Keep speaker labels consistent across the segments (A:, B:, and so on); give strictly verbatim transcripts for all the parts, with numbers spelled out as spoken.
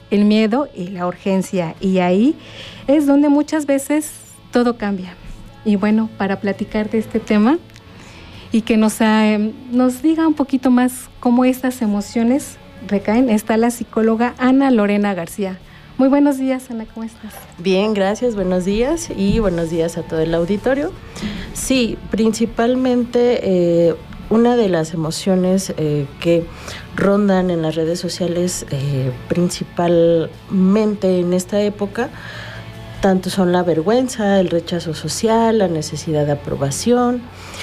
A: el miedo y la urgencia. Y ahí es donde muchas veces todo cambia. Y bueno, para platicar de este tema y que nos, eh, nos diga un poquito más cómo estas emociones recaen, está la psicóloga Ana Lorena García. Muy buenos días, Ana, ¿cómo estás?
B: Bien, gracias, buenos días y buenos días a todo el auditorio. Sí, principalmente eh, una de las emociones eh, que rondan en las redes sociales, eh, principalmente en esta época, tanto son la vergüenza, el rechazo social, la necesidad de aprobación.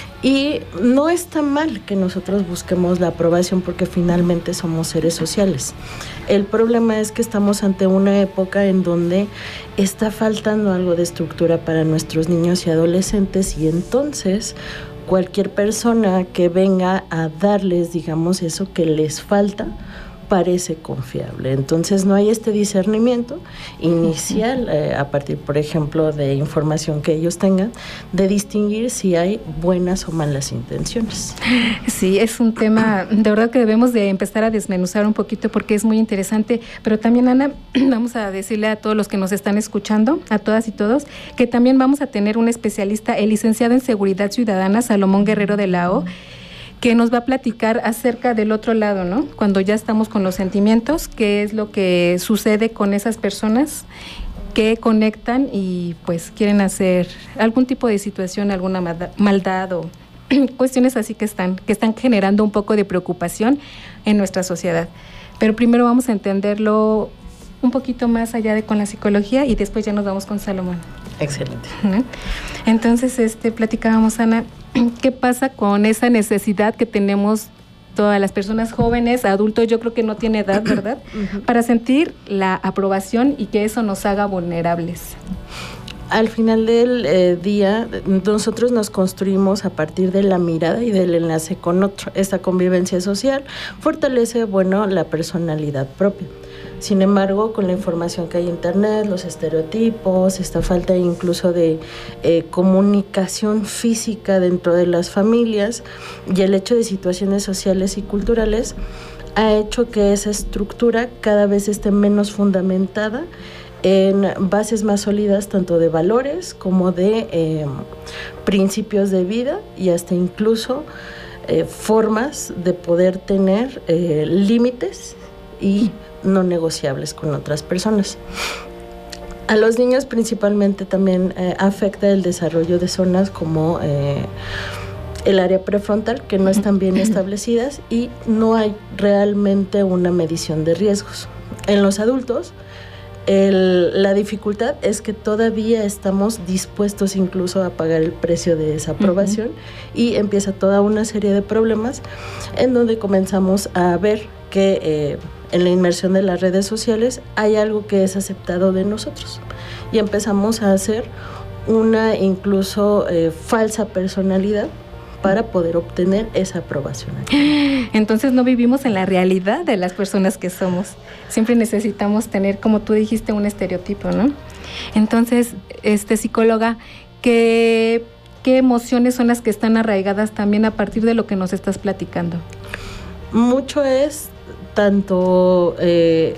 B: Y no está mal que nosotros busquemos la aprobación porque finalmente somos seres sociales. El problema es que estamos ante una época en donde está faltando algo de estructura para nuestros niños y adolescentes, y entonces cualquier persona que venga a darles, digamos, eso que les falta, parece confiable. Entonces no hay este discernimiento inicial eh, a partir, por ejemplo, de información que ellos tengan, de distinguir si hay buenas o malas intenciones.
A: Sí, es un tema de verdad que debemos de empezar a desmenuzar un poquito porque es muy interesante, pero también, Ana, vamos a decirle a todos los que nos están escuchando, a todas y todos, que también vamos a tener un especialista, el licenciado en Seguridad Ciudadana, Salomón Guerrero de la O, que nos va a platicar acerca del otro lado, ¿no? Cuando ya estamos con los sentimientos, qué es lo que sucede con esas personas que conectan y pues quieren hacer algún tipo de situación, alguna maldad o cuestiones así que están, que están generando un poco de preocupación en nuestra sociedad. Pero primero vamos a entenderlo un poquito más allá de con la psicología y después ya nos vamos con Salomón.
B: Excelente.
A: Entonces, este, platicábamos, Ana, ¿qué pasa con esa necesidad que tenemos todas las personas jóvenes, adultos? Yo creo que no tiene edad, ¿verdad? Uh-huh. Para sentir la aprobación y que eso nos haga vulnerables.
B: Al final del eh, día, nosotros nos construimos a partir de la mirada y del enlace con otro. Esta convivencia social fortalece, bueno, la personalidad propia. Sin embargo, con la información que hay en internet, los estereotipos, esta falta incluso de eh, comunicación física dentro de las familias y el hecho de situaciones sociales y culturales ha hecho que esa estructura cada vez esté menos fundamentada en bases más sólidas tanto de valores como de eh, principios de vida y hasta incluso eh, formas de poder tener eh, límites y no negociables con otras personas. A los niños principalmente también eh, afecta el desarrollo de zonas como eh, el área prefrontal, que no están bien establecidas y no hay realmente una medición de riesgos. En los adultos, El, la dificultad es que todavía estamos dispuestos incluso a pagar el precio de esa aprobación uh-huh. y empieza toda una serie de problemas en donde comenzamos a ver que eh, en la inmersión de las redes sociales hay algo que es aceptado de nosotros y empezamos a hacer una incluso eh, falsa personalidad para poder obtener esa aprobación.
A: Entonces no vivimos en la realidad de las personas que somos. Siempre necesitamos tener, como tú dijiste, un estereotipo, ¿no? Entonces, este, psicóloga, ¿qué, qué emociones son las que están arraigadas también a partir de lo que nos estás platicando?
B: Mucho es tanto eh,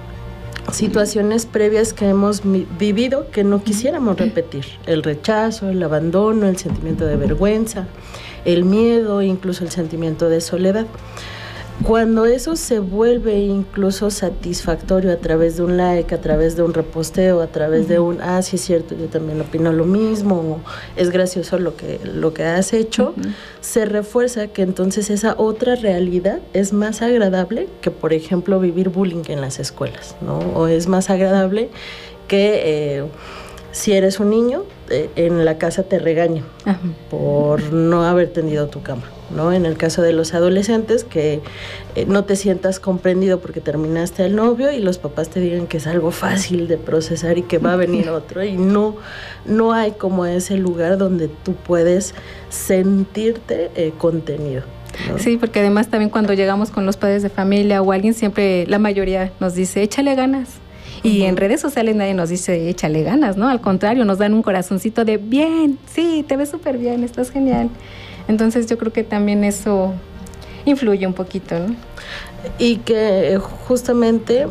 B: situaciones previas que hemos mi- vivido que no quisiéramos repetir. El rechazo, el abandono, el sentimiento de vergüenza, el miedo, incluso el sentimiento de soledad. Cuando eso se vuelve incluso satisfactorio a través de un like, a través de un reposteo, a través uh-huh. de un, ah, sí es cierto, yo también opino lo mismo, es gracioso lo que, lo que has hecho, uh-huh. se refuerza que entonces esa otra realidad es más agradable que, por ejemplo, vivir bullying en las escuelas, ¿no? O es más agradable que... Eh, si eres un niño, eh, en la casa te regañan Ajá. por no haber tendido tu cama, ¿no? En el caso de los adolescentes, que eh, no te sientas comprendido porque terminaste al novio y los papás te digan que es algo fácil de procesar y que va a venir otro, y no, no hay como ese lugar donde tú puedes sentirte eh, contenido, ¿no?
A: Sí, porque además también cuando llegamos con los padres de familia o alguien, siempre la mayoría nos dice, échale ganas. Y uh-huh. en redes sociales nadie nos dice, échale ganas, ¿no? Al contrario, nos dan un corazoncito de, bien, sí, te ves súper bien, estás genial. Entonces yo creo que también eso influye un poquito, ¿no?
B: Y que justamente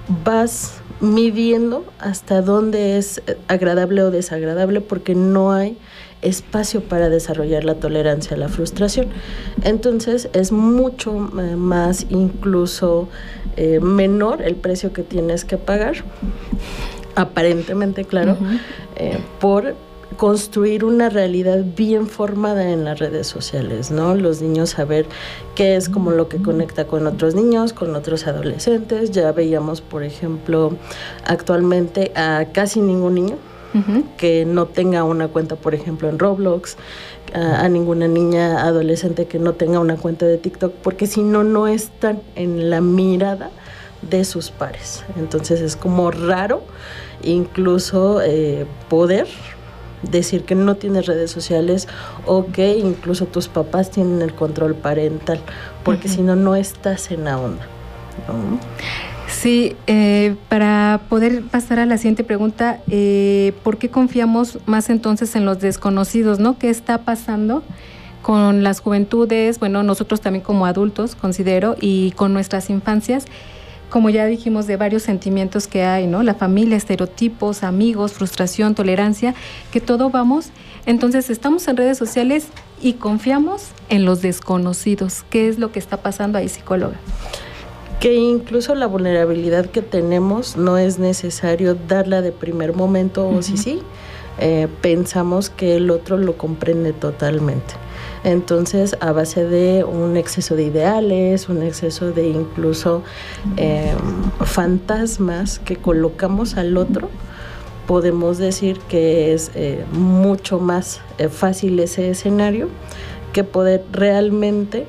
B: vas midiendo hasta dónde es agradable o desagradable, porque no hay espacio para desarrollar la tolerancia a la frustración. Entonces es mucho eh, más incluso eh, menor el precio que tienes que pagar, aparentemente, claro, uh-huh. eh, por construir una realidad bien formada en las redes sociales, ¿no? Los niños saber qué es como lo que conecta con otros niños, con otros adolescentes. Ya veíamos, por ejemplo, actualmente a casi ningún niño uh-huh. que no tenga una cuenta, por ejemplo, en Roblox, a, a ninguna niña adolescente que no tenga una cuenta de TikTok, porque si no, no están en la mirada de sus pares. Entonces es como raro incluso eh, poder decir que no tienes redes sociales o que incluso tus papás tienen el control parental, porque uh-huh. si no, no estás en la onda, ¿no?
A: Sí, eh, para poder pasar a la siguiente pregunta, eh, ¿por qué confiamos más entonces en los desconocidos, ¿no? ¿Qué está pasando con las juventudes? Bueno, nosotros también como adultos, considero, y con nuestras infancias, como ya dijimos, de varios sentimientos que hay, ¿no? La familia, estereotipos, amigos, frustración, tolerancia, que todo vamos. Entonces, estamos en redes sociales y confiamos en los desconocidos. ¿Qué es lo que está pasando ahí, psicóloga?
B: Que incluso la vulnerabilidad que tenemos no es necesario darla de primer momento, uh-huh. o si sí, eh, pensamos que el otro lo comprende totalmente. Entonces, a base de un exceso de ideales, un exceso de incluso eh, fantasmas que colocamos al otro, podemos decir que es eh, mucho más eh, fácil ese escenario que poder realmente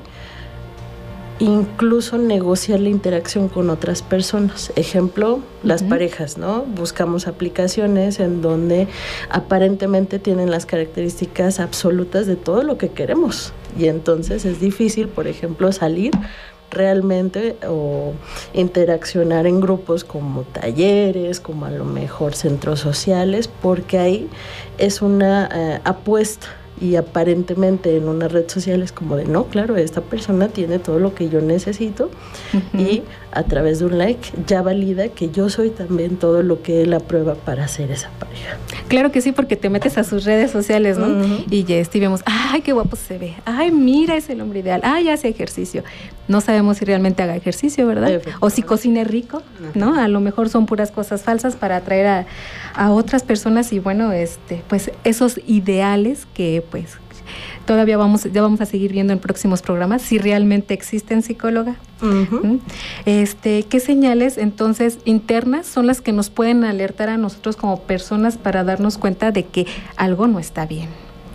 B: incluso negociar la interacción con otras personas. Ejemplo, las uh-huh. parejas, ¿no? Buscamos aplicaciones en donde aparentemente tienen las características absolutas de todo lo que queremos. Y entonces es difícil, por ejemplo, salir realmente o interaccionar en grupos como talleres, como a lo mejor centros sociales, porque ahí es una eh, apuesta. Y aparentemente en una red social es como de, no, claro, esta persona tiene todo lo que yo necesito uh-huh. y a través de un like ya valida que yo soy también todo lo que él aprueba para ser esa pareja.
A: Claro que sí, porque te metes a sus redes sociales, ¿no? Uh-huh. Y ya este, vemos, ay, qué guapo se ve, ay, mira, es el hombre ideal, ay, hace ejercicio. No sabemos si realmente haga ejercicio, ¿verdad? O si cocine rico, ¿no? A lo mejor son puras cosas falsas para atraer a, a otras personas y bueno, este, pues esos ideales que pues todavía vamos, ya vamos a seguir viendo en próximos programas si realmente existen, psicóloga. Uh-huh. Este, ¿qué señales entonces internas son las que nos pueden alertar a nosotros como personas para darnos cuenta de que algo no está bien?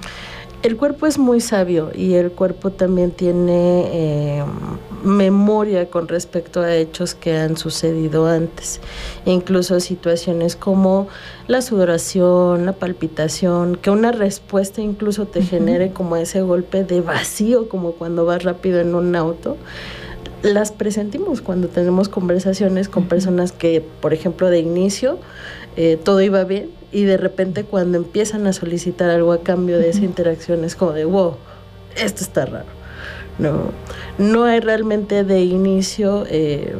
B: El cuerpo es muy sabio y el cuerpo también tiene eh, memoria con respecto a hechos que han sucedido antes. Incluso situaciones como la sudoración, la palpitación, que una respuesta incluso te uh-huh. genere como ese golpe de vacío, como cuando vas rápido en un auto. Las presentimos cuando tenemos conversaciones con uh-huh. personas que, por ejemplo, de inicio eh, todo iba bien, y de repente cuando empiezan a solicitar algo a cambio de esa interacción es como de, wow, esto está raro. No, no hay realmente de inicio eh,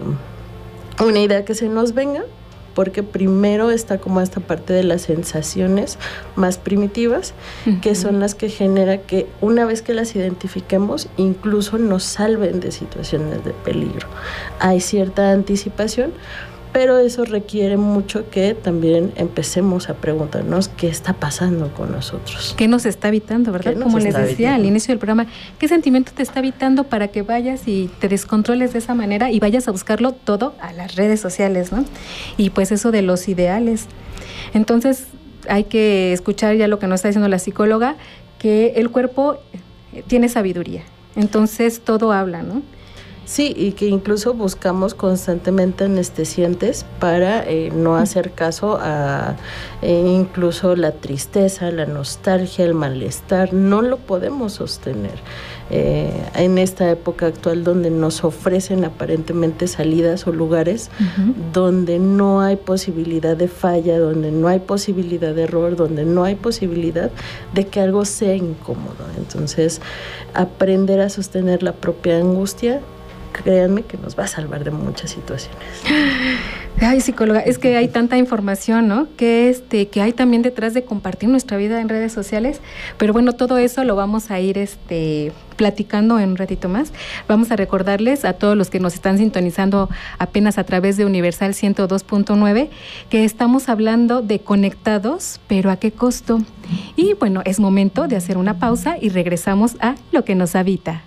B: una idea que se nos venga, porque primero está como esta parte de las sensaciones más primitivas, uh-huh. que son las que genera que una vez que las identifiquemos, incluso nos salven de situaciones de peligro. Hay cierta anticipación, pero eso requiere mucho que también empecemos a preguntarnos qué está pasando con nosotros.
A: ¿Qué nos está habitando, verdad? Como les decía al inicio del programa, ¿qué sentimiento te está habitando para que vayas y te descontroles de esa manera y vayas a buscarlo todo a las redes sociales, ¿no? Y pues eso de los ideales. Entonces hay que escuchar ya lo que nos está diciendo la psicóloga, que el cuerpo tiene sabiduría. Entonces todo habla, ¿no?
B: Sí, y que incluso buscamos constantemente anestesiantes para eh, no hacer caso a eh, incluso la tristeza, la nostalgia, el malestar. No lo podemos sostener. Eh, en esta época actual donde nos ofrecen aparentemente salidas o lugares uh-huh. donde no hay posibilidad de falla, donde no hay posibilidad de error, donde no hay posibilidad de que algo sea incómodo. Entonces, aprender a sostener la propia angustia, créanme que nos va a salvar de muchas situaciones.
A: Ay, psicóloga, es que hay tanta información, ¿no? Que este, que hay también detrás de compartir nuestra vida en redes sociales. Pero bueno, todo eso lo vamos a ir este, platicando en un ratito más. Vamos a recordarles a todos los que nos están sintonizando apenas a través de Universal ciento dos punto nueve que estamos hablando de conectados, pero ¿a qué costo? Y bueno, es momento de hacer una pausa y regresamos a Lo que nos habita.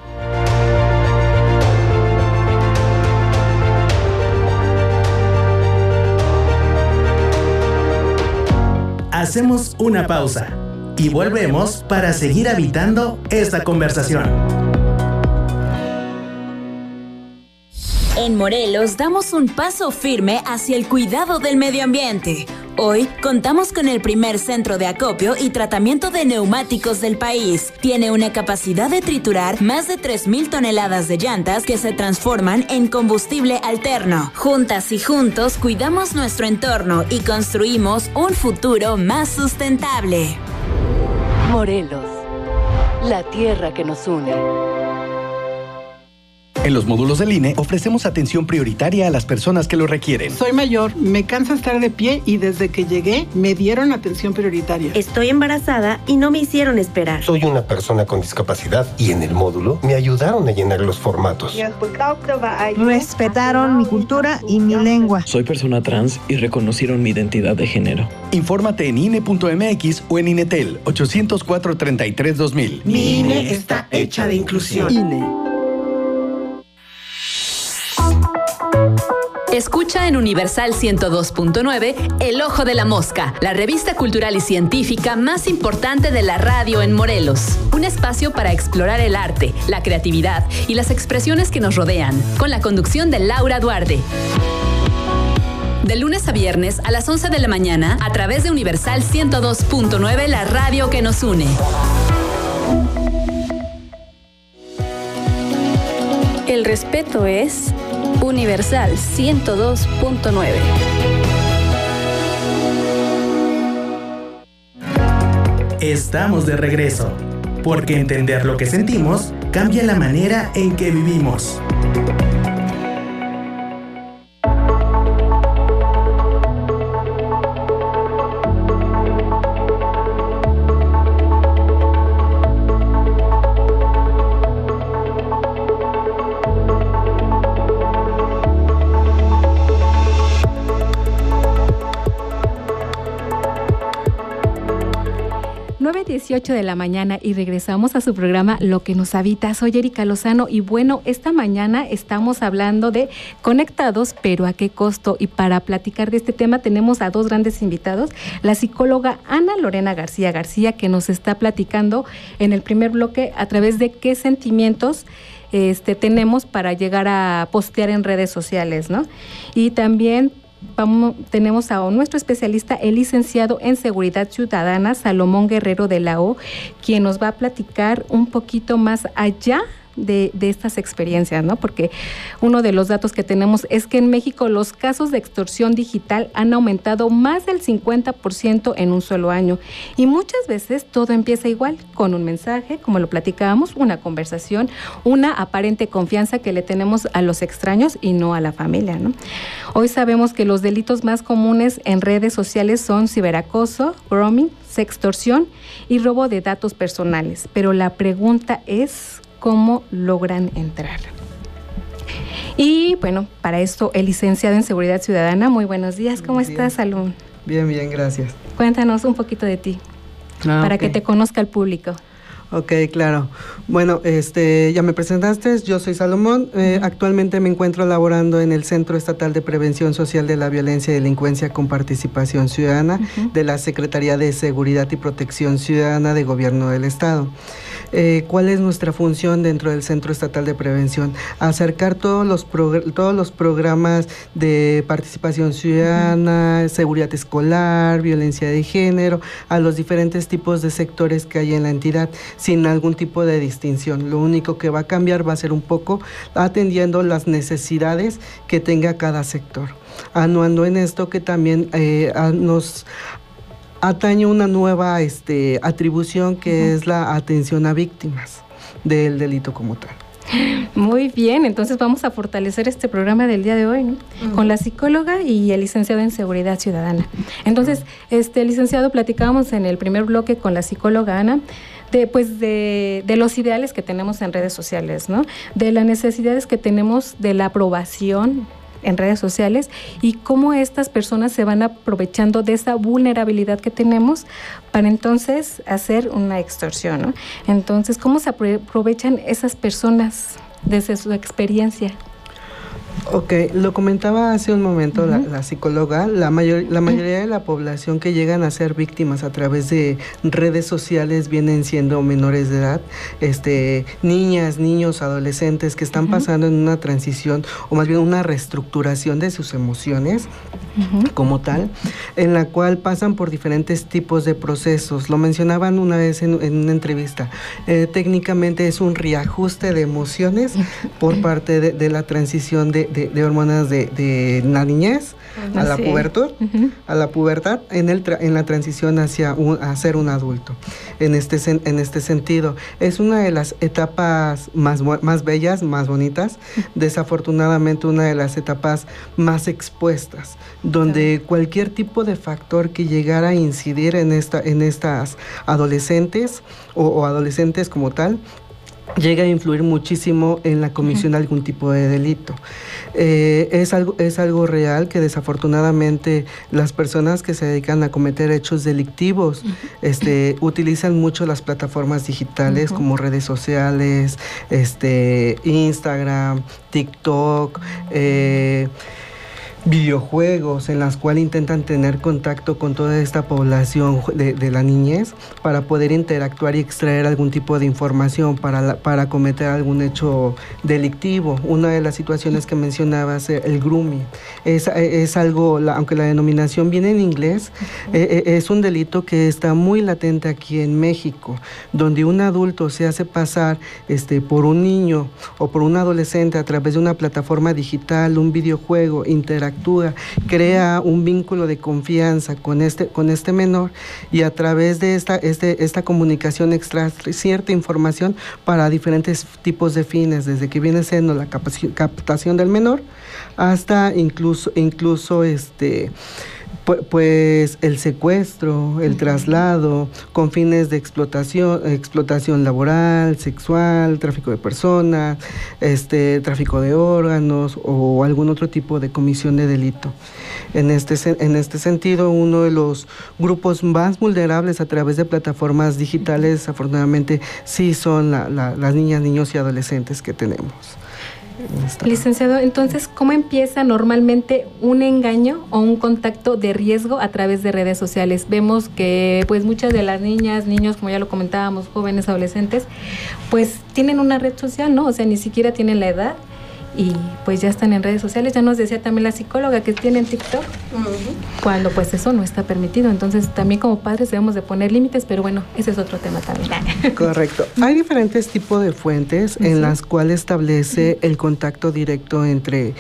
C: Hacemos una pausa y volvemos para seguir habitando esta conversación.
D: En Morelos damos un paso firme hacia el cuidado del medio ambiente. Hoy contamos con el primer centro de acopio y tratamiento de neumáticos del país. Tiene una capacidad de triturar más de tres mil toneladas de llantas que se transforman en combustible alterno. Juntas y juntos cuidamos nuestro entorno y construimos un futuro más sustentable.
E: Morelos, la tierra que nos une.
F: En los módulos del I N E ofrecemos atención prioritaria a las personas que lo requieren.
G: Soy mayor, me cansa estar de pie y desde que llegué me dieron atención prioritaria.
H: Estoy embarazada y no me hicieron esperar.
I: Soy una persona con discapacidad y en el módulo me ayudaron a llenar los formatos.
J: Respetaron mi cultura y mi lengua.
K: Soy persona trans y reconocieron mi identidad de género.
F: Infórmate en I N E punto M X o en INETEL ochocientos cuatro, treinta y tres, dos mil.
C: Mi I N E está hecha de inclusión.
G: I N E.
L: Escucha en Universal ciento dos punto nueve El Ojo de la Mosca, la revista cultural y científica más importante de la radio en Morelos. Un espacio para explorar el arte, la creatividad y las expresiones que nos rodean, con la conducción de Laura Duarte. De lunes a viernes a las once de la mañana a través de Universal ciento dos punto nueve, la radio que nos une.
M: El respeto es Universal ciento dos punto nueve.
C: Estamos de regreso, porque entender lo que sentimos cambia la manera en que vivimos.
A: nueve dieciocho de la mañana y regresamos a su programa Lo que nos habita. Soy Erika Lozano y bueno, esta mañana estamos hablando de conectados, pero ¿a qué costo? Y para platicar de este tema tenemos a dos grandes invitados, la psicóloga Ana Lorena García García, que nos está platicando en el primer bloque a través de qué sentimientos este, tenemos para llegar a postear en redes sociales, ¿no? Y también Vamos, tenemos a nuestro especialista, el licenciado en Seguridad Ciudadana, Salomón Guerrero de la O, quien nos va a platicar un poquito más allá de, de estas experiencias, ¿no? Porque uno de los datos que tenemos es que en México los casos de extorsión digital han aumentado más del cincuenta por ciento en un solo año. Y muchas veces todo empieza igual, con un mensaje, como lo platicábamos, una conversación, una aparente confianza que le tenemos a los extraños y no a la familia, ¿no? Hoy sabemos que los delitos más comunes en redes sociales son ciberacoso, grooming, sextorsión y robo de datos personales. Pero la pregunta es cómo logran entrar. Y bueno, para esto el licenciado en Seguridad Ciudadana, muy buenos días, ¿cómo bien. estás, Salomón?
N: Bien, bien, gracias.
A: Cuéntanos un poquito de ti, ah, para okay. que te conozca el público.
N: Ok, claro. Bueno, este, ya me presentaste, yo soy Salomón, eh, uh-huh. actualmente me encuentro laborando en el Centro Estatal de Prevención Social de la Violencia y Delincuencia con Participación Ciudadana uh-huh. de la Secretaría de Seguridad y Protección Ciudadana de Gobierno del Estado. Eh, ¿Cuál es nuestra función dentro del Centro Estatal de Prevención? Acercar todos los, progr- todos los programas de participación ciudadana, uh-huh. seguridad escolar, violencia de género, a los diferentes tipos de sectores que hay en la entidad, sin algún tipo de distinción. Lo único que va a cambiar va a ser un poco atendiendo las necesidades que tenga cada sector. Anuando en esto que también eh, a, nos atañe una nueva este, atribución que uh-huh. es la atención a víctimas del delito como tal.
A: Muy bien, entonces vamos a fortalecer este programa del día de hoy, ¿no? Uh-huh. Con la psicóloga y el licenciado en Seguridad Ciudadana. Entonces, este licenciado, platicábamos en el primer bloque con la psicóloga Ana, de, pues de, de los ideales que tenemos en redes sociales, ¿no? De las necesidades que tenemos de la aprobación en redes sociales y cómo estas personas se van aprovechando de esa vulnerabilidad que tenemos para entonces hacer una extorsión, ¿no? Entonces, ¿cómo se aprovechan esas personas desde su experiencia?
N: Ok, lo comentaba hace un momento uh-huh. la, la psicóloga, la, mayor, la mayoría de la población que llegan a ser víctimas a través de redes sociales vienen siendo menores de edad, este, niñas, niños, adolescentes que están uh-huh. pasando en una transición o más bien una reestructuración de sus emociones uh-huh. como tal, en la cual pasan por diferentes tipos de procesos. Lo mencionaban una vez en, en una entrevista, eh, técnicamente es un reajuste de emociones por parte de, de la transición de De, de hormonas de, de la niñez uh-huh. a la sí. pubertad, uh-huh. a la pubertad en el tra- en la transición hacia un, a ser un adulto. En este sen- en este sentido es una de las etapas más más bellas, más bonitas. Uh-huh. Desafortunadamente una de las etapas más expuestas, donde uh-huh. cualquier tipo de factor que llegara a incidir en esta en estas adolescentes o, o adolescentes como tal llega a influir muchísimo en la comisión uh-huh. de algún tipo de delito. Eh, es algo es algo real que desafortunadamente las personas que se dedican a cometer hechos delictivos uh-huh. este, utilizan mucho las plataformas digitales uh-huh. como redes sociales, este, Instagram, TikTok, eh, videojuegos en las cuales intentan tener contacto con toda esta población de, de la niñez para poder interactuar y extraer algún tipo de información para, la, para cometer algún hecho delictivo. Una de las situaciones que mencionabas, el grooming, es, es algo, la, aunque la denominación viene en inglés, uh-huh. eh, es un delito que está muy latente aquí en México, donde un adulto se hace pasar este, por un niño o por un adolescente a través de una plataforma digital, un videojuego, interactúa, crea un vínculo de confianza con este, con este menor y a través de esta, este, esta comunicación extrae cierta información para diferentes tipos de fines, desde que viene siendo la capaci- captación del menor hasta incluso, incluso este... pues el secuestro, el traslado con fines de explotación, explotación laboral, sexual, tráfico de personas, este, tráfico de órganos o algún otro tipo de comisión de delito. En este, en este sentido, uno de los grupos más vulnerables a través de plataformas digitales, afortunadamente, sí son la, la, las niñas, niños y adolescentes que tenemos.
A: Licenciado, entonces, ¿cómo empieza normalmente un engaño o un contacto de riesgo a través de redes sociales? Vemos que pues muchas de las niñas, niños, como ya lo comentábamos, jóvenes, adolescentes, pues tienen una red social, ¿no? O sea, ni siquiera tienen la edad y pues ya están en redes sociales. Ya nos decía también la psicóloga que tienen TikTok, uh-huh. cuando pues eso no está permitido. Entonces también como padres debemos de poner límites, pero bueno, ese es otro tema también.
N: Correcto. Hay diferentes tipos de fuentes en ¿sí? las cuales establece el contacto directo entre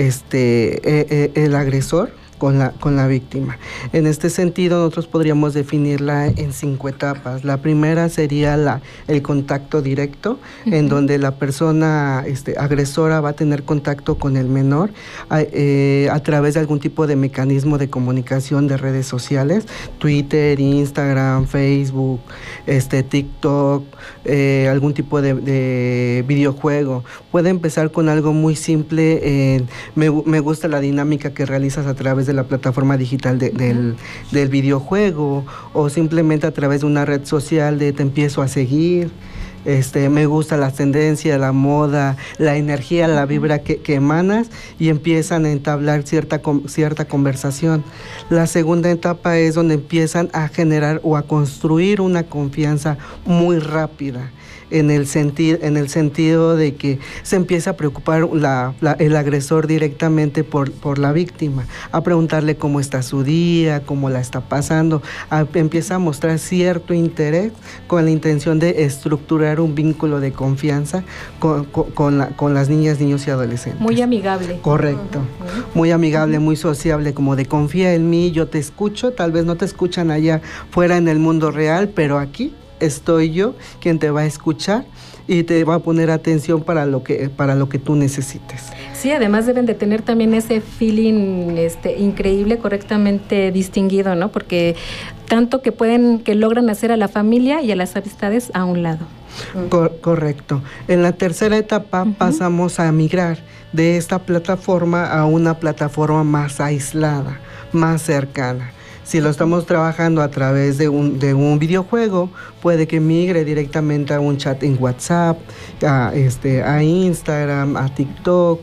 N: este eh, eh, el agresor con la, con la víctima. En este sentido, nosotros podríamos definirla en cinco etapas. La primera sería la, el contacto directo, uh-huh. en donde la persona este, agresora va a tener contacto con el menor a, eh, a través de algún tipo de mecanismo de comunicación de redes sociales, Twitter, Instagram, Facebook, este, TikTok, eh, algún tipo de, de videojuego. Puede empezar con algo muy simple. Eh, me, me gusta la dinámica que realizas a través de la plataforma digital de, del, del videojuego, o simplemente a través de una red social de te empiezo a seguir, este, me gusta la tendencia, la moda, la energía, la vibra que, que emanas, y empiezan a entablar cierta, cierta conversación. La segunda etapa es donde empiezan a generar o a construir una confianza muy rápida, en el, senti- en el sentido de que se empieza a preocupar la, la, el agresor directamente por, por la víctima, a preguntarle cómo está su día, cómo la está pasando, a, empieza a mostrar cierto interés con la intención de estructurar un vínculo de confianza con, con, con, la, con las niñas, niños y adolescentes.
A: Muy amigable.
N: Correcto. Uh-huh. Muy amigable, muy sociable, como de confía en mí, yo te escucho, tal vez no te escuchan allá fuera en el mundo real, pero aquí estoy yo quien te va a escuchar y te va a poner atención para lo que, para lo que tú necesites.
A: Sí, además deben de tener también ese feeling este, increíble, correctamente distinguido, ¿no? Porque tanto que pueden, que logran hacer a la familia y a las amistades a un lado.
N: Cor- correcto. En la tercera etapa uh-huh. pasamos a migrar de esta plataforma a una plataforma más aislada, más cercana. Si lo estamos trabajando a través de un, de un videojuego, puede que migre directamente a un chat en WhatsApp, a, este, a Instagram, a TikTok,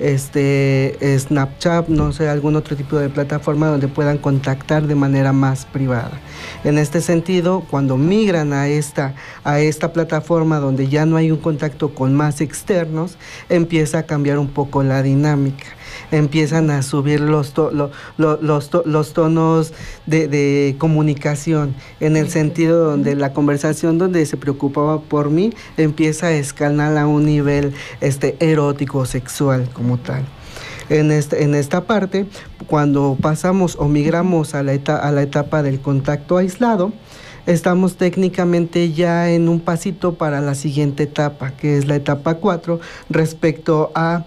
N: este, Snapchat, no sé, algún otro tipo de plataforma donde puedan contactar de manera más privada. En este sentido, cuando migran a esta, a esta plataforma donde ya no hay un contacto con más externos, empieza a cambiar un poco la dinámica. Empiezan a subir los, to, lo, lo, los, to, los tonos de, de comunicación, en el sentido donde la conversación donde se preocupaba por mí empieza a escalar a un nivel este, erótico, sexual como tal. En, este, en esta parte, cuando pasamos o migramos a la, eta, a la etapa del contacto aislado, estamos técnicamente ya en un pasito para la siguiente etapa, que es la etapa cuatro, respecto a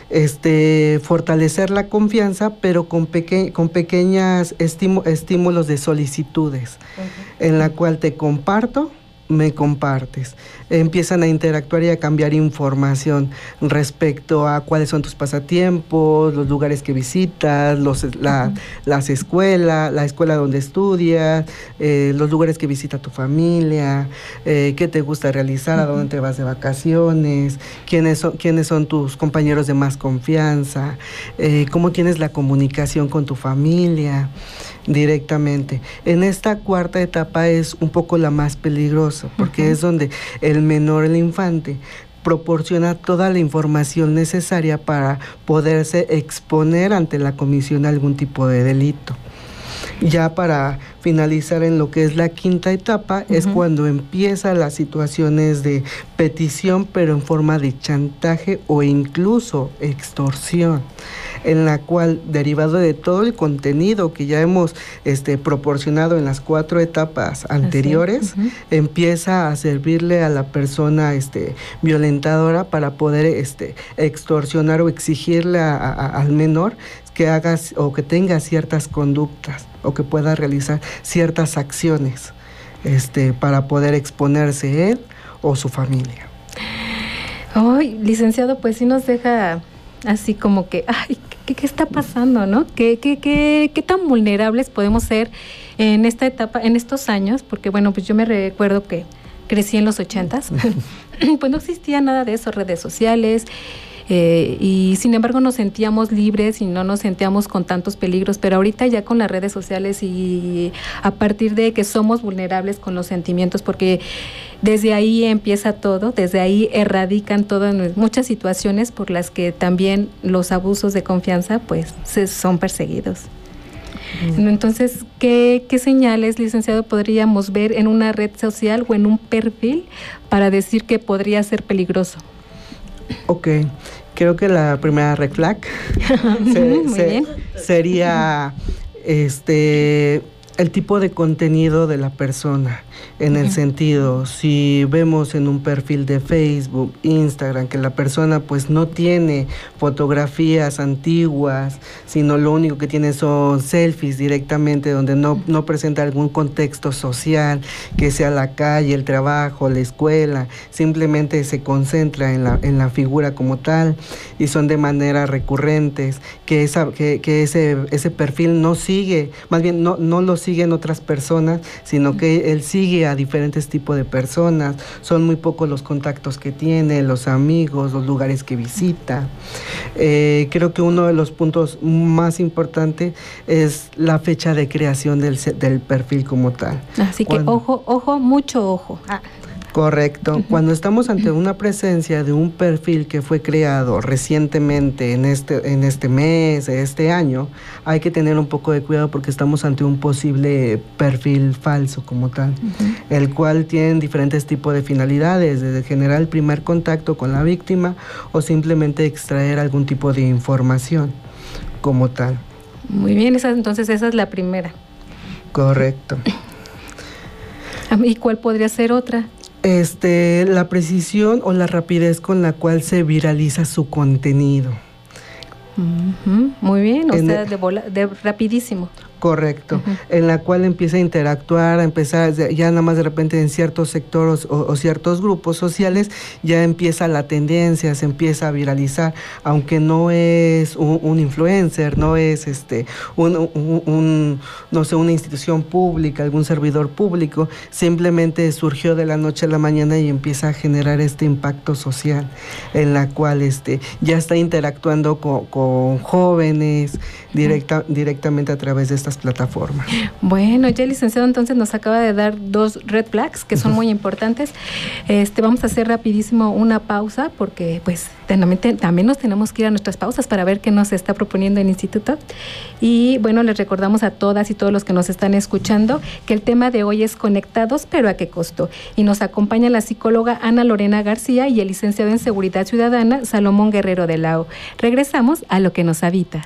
N: este, fortalecer la confianza, pero con, peque, con pequeños estímulos de solicitudes, uh-huh. en la cual te comparto, me compartes. Empiezan a interactuar y a cambiar información respecto a cuáles son tus pasatiempos, los lugares que visitas, los, la, uh-huh. las escuelas, la escuela donde estudias, eh, los lugares que visita tu familia, eh, qué te gusta realizar, uh-huh. a dónde te vas de vacaciones, quiénes son, quiénes son tus compañeros de más confianza, eh, cómo tienes la comunicación con tu familia directamente. En esta cuarta etapa es un poco la más peligrosa, porque uh-huh. es donde el menor, el infante, proporciona toda la información necesaria para poderse exponer ante la comisión de algún tipo de delito. Ya para finalizar en lo que es la quinta etapa, uh-huh. es cuando empiezan las situaciones de petición, pero en forma de chantaje o incluso extorsión, en la cual, derivado de todo el contenido que ya hemos este, proporcionado en las cuatro etapas anteriores, uh-huh. empieza a servirle a la persona este, violentadora para poder este, extorsionar o exigirle a, a, al menor que haga o que tenga ciertas conductas o que pueda realizar ciertas acciones este, para poder exponerse él o su familia.
A: Ay, licenciado, pues sí nos deja así como que, ay, ¿qué, qué está pasando, no? ¿Qué, qué, qué, qué tan vulnerables podemos ser en esta etapa, en estos años? Porque bueno, pues yo me recuerdo que crecí en los ochentas, pues no existía nada de eso, redes sociales, Eh, y sin embargo nos sentíamos libres y no nos sentíamos con tantos peligros, pero ahorita ya con las redes sociales y a partir de que somos vulnerables con los sentimientos, porque desde ahí empieza todo, desde ahí erradican todas muchas situaciones por las que también los abusos de confianza pues se, son perseguidos. Mm. Entonces, ¿qué, ¿qué señales, licenciado, podríamos ver en una red social o en un perfil para decir que podría ser peligroso?
N: Ok, creo que la primera red flag se, se, sería este el tipo de contenido de la persona, en uh-huh. el sentido, si vemos en un perfil de Facebook, Instagram, que la persona pues no tiene fotografías antiguas, sino lo único que tiene son selfies directamente, donde no, no presenta algún contexto social, que sea la calle, el trabajo, la escuela, simplemente se concentra en la, en la figura como tal, y son de manera recurrentes, que, esa, que, que ese, ese perfil no sigue, más bien no, no lo siguen otras personas, sino que él sigue a diferentes tipos de personas, son muy pocos los contactos que tiene, los amigos, los lugares que visita. Eh, creo que uno de los puntos más importantes es la fecha de creación del, del perfil como tal.
A: Así que Cuando, ojo, ojo, mucho ojo. Ah.
N: Correcto. Cuando estamos ante una presencia de un perfil que fue creado recientemente en este, en este mes, este año, hay que tener un poco de cuidado porque estamos ante un posible perfil falso como tal, uh-huh. el cual tiene diferentes tipos de finalidades, desde generar el primer contacto con la víctima o simplemente extraer algún tipo de información como tal.
A: Muy bien, esa, entonces esa es la primera.
N: Correcto.
A: ¿Y cuál podría ser otra?
N: Este, la precisión o la rapidez con la cual se viraliza su contenido.
A: Uh-huh. Muy bien, o
N: en
A: sea,
N: el,
A: de, bola, de rapidísimo.
N: Correcto,
A: uh-huh.
N: En la cual empieza a interactuar, a empezar ya nada más de repente en ciertos sectores o, o ciertos grupos sociales, ya empieza la tendencia, se empieza a viralizar, aunque no es un, un influencer, no es este un, un, un, no sé, una institución pública, algún servidor público, simplemente surgió de la noche a la mañana y empieza a generar este impacto social, en la cual este ya está interactuando con, con jóvenes directa, uh-huh. directamente a través de estas plataformas.
A: Bueno, ya el licenciado entonces nos acaba de dar dos red flags que son muy importantes. Este, vamos a hacer rapidísimo una pausa porque pues también, también nos tenemos que ir a nuestras pausas para ver qué nos está proponiendo el instituto. Y bueno, les recordamos a todas y todos los que nos están escuchando que el tema de hoy es conectados, pero ¿a qué costo? Y nos acompaña la psicóloga Ana Lorena García y el licenciado en Seguridad Ciudadana Salomón Guerrero de la O. Regresamos a lo que nos habita.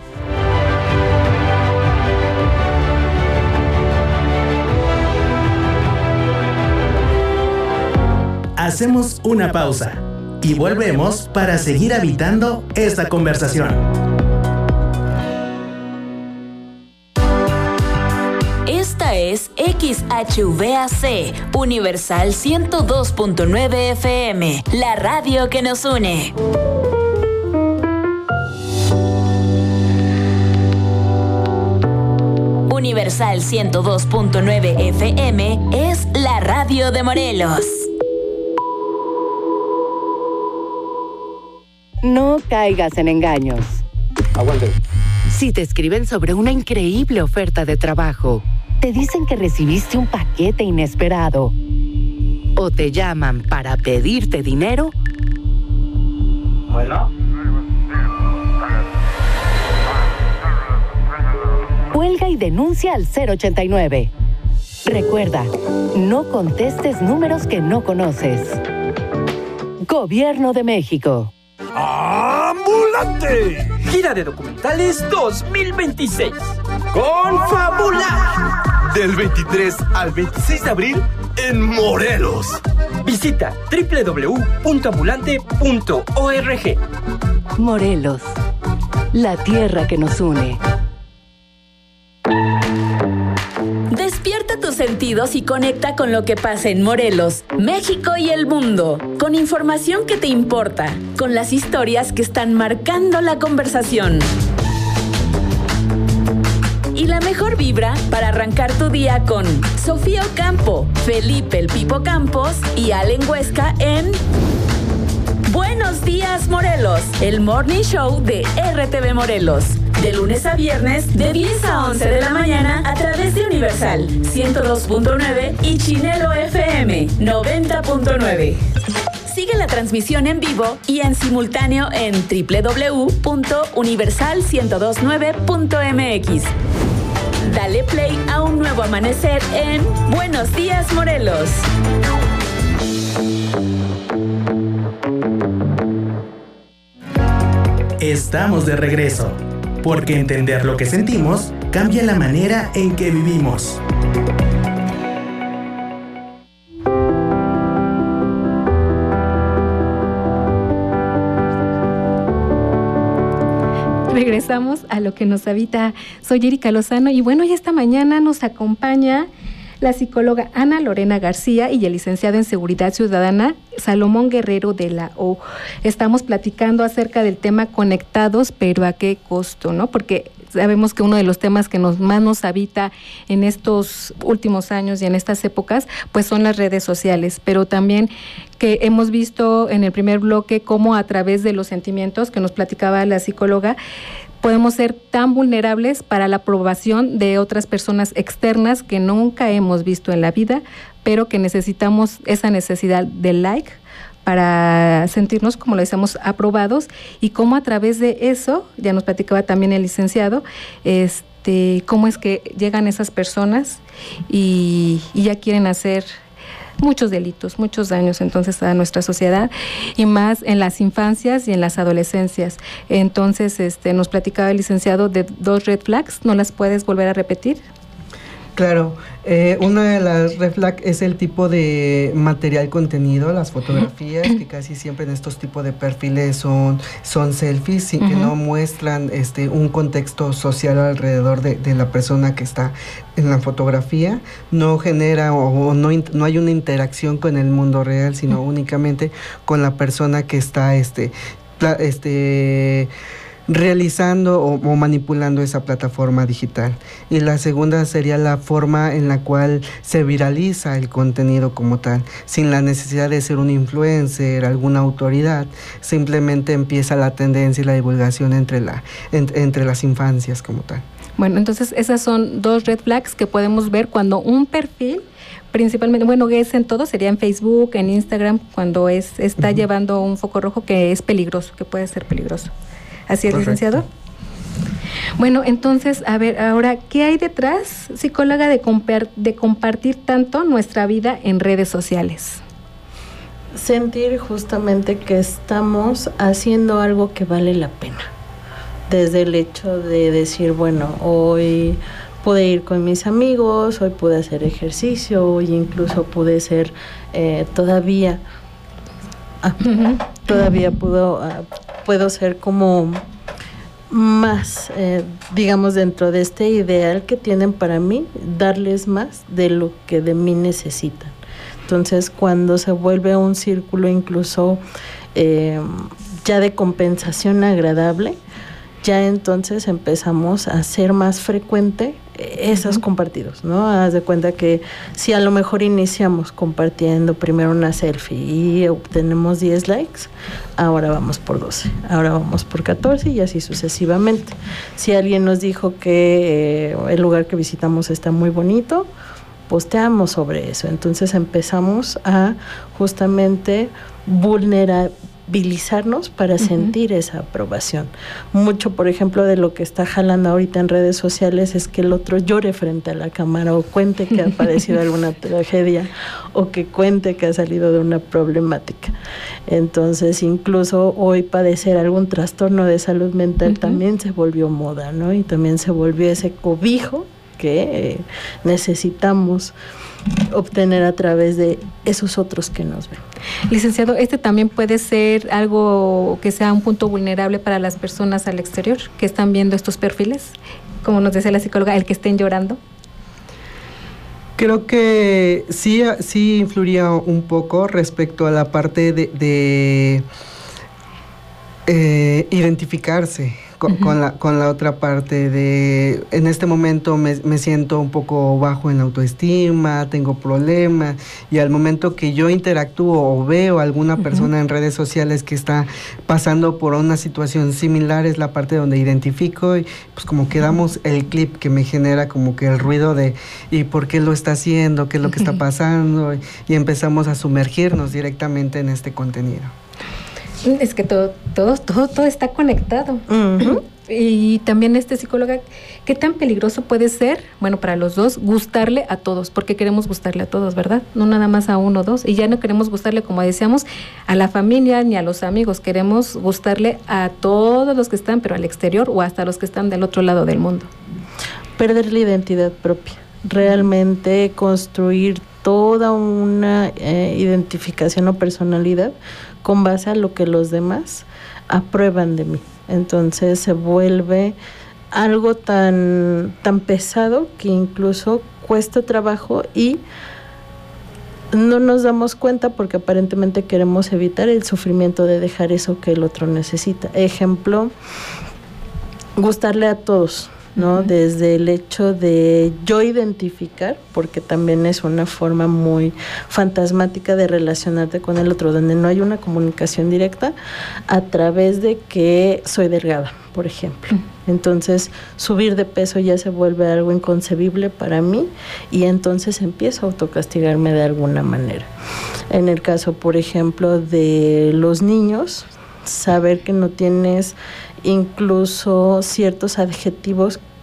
C: Hacemos una pausa y volvemos para seguir habitando esta conversación.
D: Esta es X H V A C, Universal ciento dos punto nueve F M, la radio que nos une. Universal ciento dos punto nueve F M es la radio de Morelos.
E: No caigas en engaños.
I: Aguante.
E: Si te escriben sobre una increíble oferta de trabajo, te dicen que recibiste un paquete inesperado o te llaman para pedirte dinero,
I: Bueno.
E: cuelga y denuncia al cero ochenta y nueve. Recuerda, no contestes números que no conoces. Gobierno de México.
O: ¡Ambulante! Gira de documentales dos mil veintiséis. Con Fabula. Del veintitrés al veintiséis de abril en Morelos. Visita doble u doble u doble u punto ambulante punto org.
E: Morelos, la tierra que nos une.
D: Despierta tus sentidos y conecta con lo que pasa en Morelos, México y el mundo, con información que te importa, con las historias que están marcando la conversación. Y la mejor vibra para arrancar tu día con Sofía Ocampo, Felipe el Pipo Campos y Allen Huesca en Buenos Días Morelos, el morning show de R T V Morelos. De lunes a viernes, de diez a once de la mañana, a través de Universal ciento dos punto nueve y Chinelo F M noventa punto nueve. Sigue la transmisión en vivo y en simultáneo en doble u doble u doble u punto universal ciento veintinueve punto m x. Dale play a un nuevo amanecer en Buenos Días Morelos.
C: Estamos de regreso, porque entender lo que sentimos cambia la manera en que vivimos.
A: Regresamos a lo que nos habita. Soy Erika Lozano y bueno, y esta mañana nos acompaña la psicóloga Ana Lorena García y el licenciado en Seguridad Ciudadana Salomón Guerrero de la O. Estamos platicando acerca del tema conectados, pero ¿a qué costo?, ¿no? Porque sabemos que uno de los temas que nos, más nos habita en estos últimos años y en estas épocas, pues son las redes sociales, pero también que hemos visto en el primer bloque cómo a través de los sentimientos que nos platicaba la psicóloga, podemos ser tan vulnerables para la aprobación de otras personas externas que nunca hemos visto en la vida, pero que necesitamos esa necesidad de like para sentirnos, como lo decíamos, aprobados, y cómo a través de eso, ya nos platicaba también el licenciado, este, cómo es que llegan esas personas y, y ya quieren hacer muchos delitos, muchos daños entonces a nuestra sociedad, y más en las infancias y en las adolescencias. Entonces, este, nos platicaba el licenciado de dos red flags, ¿no las puedes volver a repetir?
N: Claro, Eh, una de las red flag es el tipo de material contenido, las fotografías, que casi siempre en estos tipos de perfiles son, son selfies y uh-huh. que no muestran este, un contexto social alrededor de, de la persona que está en la fotografía. No genera o, o no, no hay una interacción con el mundo real, sino uh-huh. únicamente con la persona que está este, pla, este realizando o, o manipulando esa plataforma digital. Y la segunda sería la forma en la cual se viraliza el contenido como tal, sin la necesidad de ser un influencer, alguna autoridad. Simplemente empieza la tendencia y la divulgación entre, la, en, entre las infancias como tal.
A: Bueno, entonces esas son dos red flags que podemos ver cuando un perfil, principalmente, bueno, es en todo, sería en Facebook, en Instagram, cuando es está uh-huh. llevando un foco rojo que es peligroso, que puede ser peligroso. ¿Así es, correcto, licenciado? Bueno, entonces, a ver, ahora, ¿qué hay detrás, psicóloga, de, compa- de compartir tanto nuestra vida en redes sociales?
B: Sentir justamente que estamos haciendo algo que vale la pena. Desde el hecho de decir, bueno, hoy pude ir con mis amigos, hoy pude hacer ejercicio, hoy incluso pude ser eh, todavía, ah, uh-huh. todavía puedo... Uh, puedo ser como más, eh, digamos, dentro de este ideal que tienen para mí, darles más de lo que de mí necesitan. Entonces, cuando se vuelve un círculo incluso eh, ya de compensación agradable, ya entonces empezamos a ser más frecuente esos uh-huh. compartidos, ¿no? Haz de cuenta que si a lo mejor iniciamos compartiendo primero una selfie y obtenemos diez likes, ahora vamos por doce, ahora vamos por catorce y así sucesivamente. Si alguien nos dijo que eh, el lugar que visitamos está muy bonito, posteamos sobre eso. Entonces empezamos a justamente vulnerar visibilizarnos para uh-huh. sentir esa aprobación. Mucho, por ejemplo, de lo que está jalando ahorita en redes sociales es que el otro llore frente a la cámara o cuente que ha padecido alguna tragedia o que cuente que ha salido de una problemática. Entonces, incluso hoy padecer algún trastorno de salud mental uh-huh. también se volvió moda, ¿no? Y también se volvió ese cobijo que eh, necesitamos obtener a través de esos otros que nos ven.
A: Licenciado, ¿este también puede ser algo que sea un punto vulnerable para las personas al exterior que están viendo estos perfiles? Como nos decía la psicóloga, el que estén llorando.
N: Creo que sí, sí influiría un poco respecto a la parte de, de eh, identificarse con, uh-huh. con, la, con la otra parte de, en este momento me, me siento un poco bajo en la autoestima, tengo problemas, y al momento que yo interactúo o veo a alguna persona uh-huh. en redes sociales que está pasando por una situación similar, es la parte donde identifico y pues como que damos el clip que me genera como que el ruido de ¿y por qué lo está haciendo? ¿Qué es lo que está pasando? Y, y empezamos a sumergirnos directamente en este contenido.
A: Es que todo, todo, todo, todo está conectado. Uh-huh. Y también este psicóloga, ¿qué tan peligroso puede ser? Bueno, para los dos, gustarle a todos, porque queremos gustarle a todos, ¿verdad? No nada más a uno o dos, y ya no queremos gustarle, como decíamos, a la familia ni a los amigos, queremos gustarle a todos los que están, pero al exterior o hasta los que están del otro lado del mundo.
B: Perder la identidad propia, realmente construir toda una eh, identificación o personalidad con base a lo que los demás aprueban de mí. Entonces se vuelve algo tan, tan pesado que incluso cuesta trabajo y no nos damos cuenta porque aparentemente queremos evitar el sufrimiento de dejar eso que el otro necesita. Ejemplo, gustarle a todos, ¿no? Uh-huh. Desde el hecho de yo identificar, porque también es una forma muy fantasmática de relacionarte con el otro, donde no hay una comunicación directa, a través de que soy delgada, por ejemplo. Uh-huh. Entonces, subir de peso ya se vuelve algo inconcebible para mí y entonces empiezo a autocastigarme de alguna manera. En el caso, por ejemplo, de los niños, saber que no tienes incluso ciertos adjetivos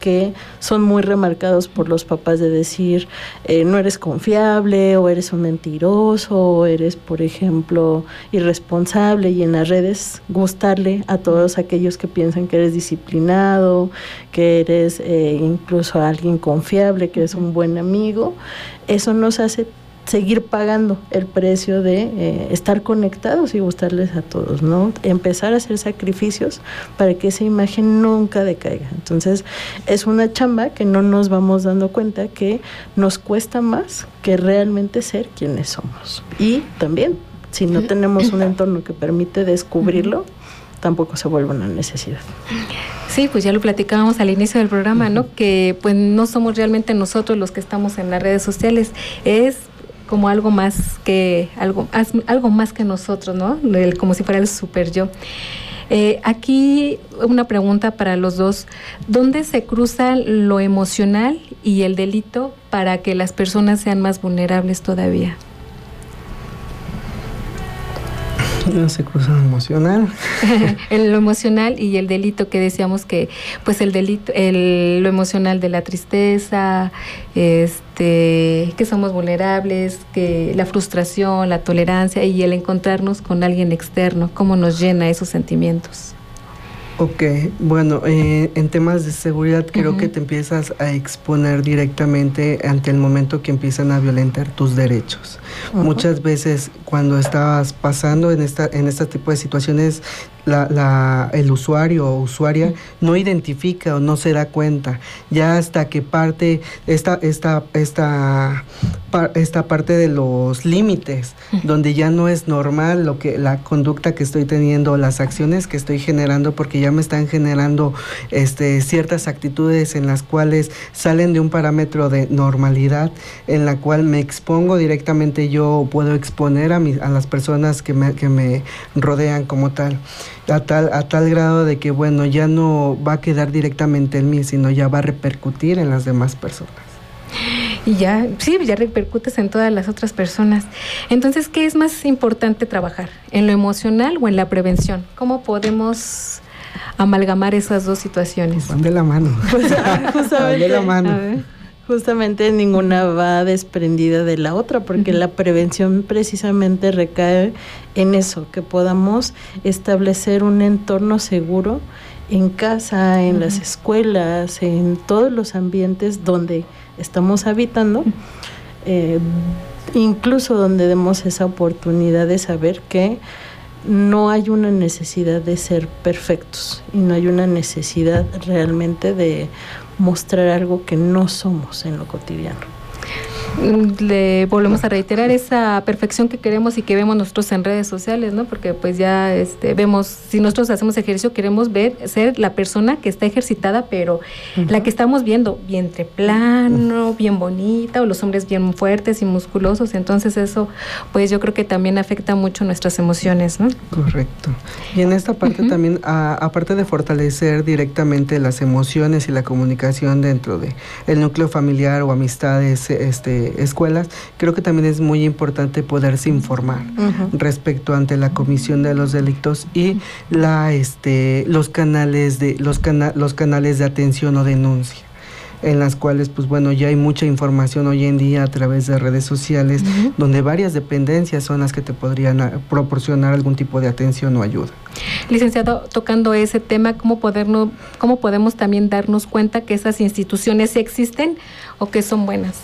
B: que son muy remarcados por los papás de decir, eh, no eres confiable, o eres un mentiroso, o eres, por ejemplo, irresponsable, y en las redes gustarle a todos aquellos que piensan que eres disciplinado, que eres eh, incluso alguien confiable, que eres un buen amigo. Eso nos hace seguir pagando el precio de eh, estar conectados y gustarles a todos, ¿no? Empezar a hacer sacrificios para que esa imagen nunca decaiga. Entonces, es una chamba que no nos vamos dando cuenta que nos cuesta más que realmente ser quienes somos. Y también, si no tenemos un entorno que permite descubrirlo, tampoco se vuelve una necesidad.
A: Sí, pues ya lo platicábamos al inicio del programa, ¿no? Que pues no somos realmente nosotros los que estamos en las redes sociales, es como algo más que algo, algo más que nosotros, ¿no? El, como si fuera el super yo. Eh, aquí una pregunta para los dos: ¿dónde se cruza lo emocional y el delito para que las personas sean más vulnerables todavía?
N: No se cruza lo emocional.
A: En lo emocional y el delito, que decíamos que pues el delito, el, lo emocional de la tristeza, este, que somos vulnerables, que la frustración, la tolerancia y el encontrarnos con alguien externo, cómo nos llena esos sentimientos.
N: Ok, bueno, eh, en temas de seguridad creo uh-huh. que te empiezas a exponer directamente ante el momento que empiezan a violentar tus derechos. Uh-huh. Muchas veces cuando estabas pasando en esta en este tipo de situaciones, la, la, el usuario o usuaria uh-huh. no identifica o no se da cuenta, ya hasta que parte esta, esta, esta, par, esta parte de los límites, uh-huh. donde ya no es normal lo que la conducta que estoy teniendo, las acciones que estoy generando, porque ya me están generando este, ciertas actitudes en las cuales salen de un parámetro de normalidad, en la cual me expongo directamente, yo puedo exponer a, mi, a las personas que me, que me rodean como tal. A tal, a tal grado de que, bueno, ya no va a quedar directamente en mí, sino ya va a repercutir en las demás personas.
A: Y ya, sí, ya repercutes en todas las otras personas. Entonces, ¿qué es más importante trabajar? ¿En lo emocional o en la prevención? ¿Cómo podemos amalgamar esas dos situaciones?
N: Van de la mano.
B: Pues, justamente, Van de la mano. Justamente ninguna va desprendida de la otra, porque uh-huh. la prevención precisamente recae en eso, que podamos establecer un entorno seguro en casa, en uh-huh. las escuelas, en todos los ambientes donde estamos habitando, uh-huh. eh, incluso donde demos esa oportunidad de saber que no hay una necesidad de ser perfectos y no hay una necesidad realmente de mostrar algo que no somos en lo cotidiano.
A: Le volvemos a reiterar esa perfección que queremos y que vemos nosotros en redes sociales, ¿no? Porque pues ya este, vemos, si nosotros hacemos ejercicio, queremos ver, ser la persona que está ejercitada, pero uh-huh. la que estamos viendo, vientre plano, uh-huh. bien bonita, o los hombres bien fuertes y musculosos. Entonces eso, pues yo creo que también afecta mucho nuestras emociones, ¿no?
N: Correcto. Y en esta parte uh-huh. también, a, aparte de fortalecer directamente las emociones y la comunicación dentro de el núcleo familiar o amistades, este escuelas, creo que también es muy importante poderse informar uh-huh. respecto ante la comisión de los delitos y la este los canales de los cana- los canales de atención o denuncia, en las cuales pues bueno, ya hay mucha información hoy en día a través de redes sociales, uh-huh. donde varias dependencias son las que te podrían a, proporcionar algún tipo de atención o ayuda.
A: Licenciado, tocando ese tema, ¿cómo podernos, cómo podemos también darnos cuenta que esas instituciones sí existen o que son buenas?